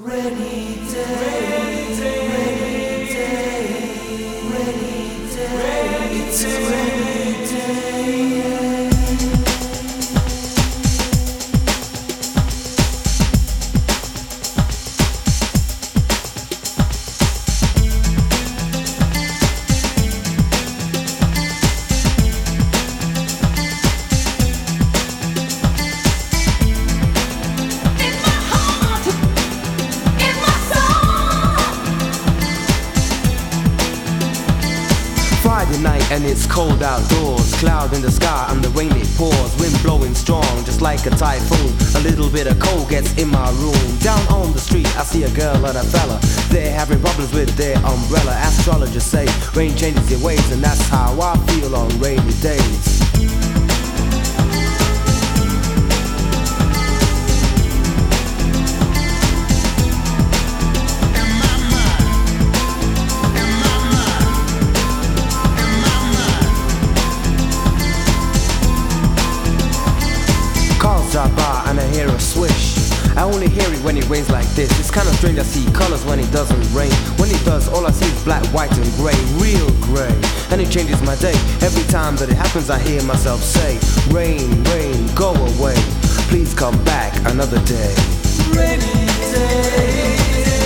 Rainy day, rainy day, rainy day, it's a rainy day. Friday night and it's cold outdoors. Cloud in the sky and the rain it pours. Wind blowing strong just like a typhoon. A little bit of cold gets in my room. Down on the street I see a girl and a fella. They're having problems with their umbrella. Astrologers say rain changes your ways, and that's how I feel on rainy days. Cars drive by and I hear a swish. I only hear it when it rains like this. It's kinda strange, I see colors when it doesn't rain. When it does, all I see is black, white and grey, real grey. And it changes my day. Every time that it happens I hear myself say, rain, rain, go away. Please come back another day. Rainy day.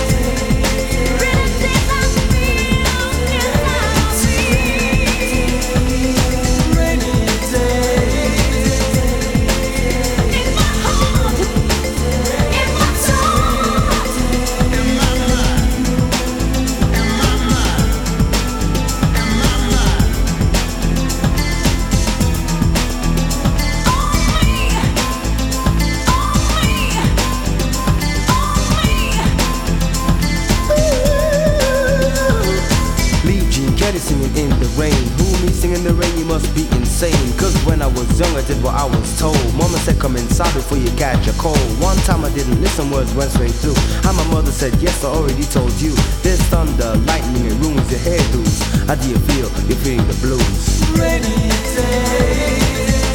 Singing in the rain. Who me singing in the rain? You must be insane. Cause when I was young I did what I was told. Mama said come inside before you catch a cold. One time I didn't listen, words went straight through. And my mother said yes, I already told you. There's thunder, lightning, it ruins your hairdos. How do you feel? You're feeling the blues. Rainy day.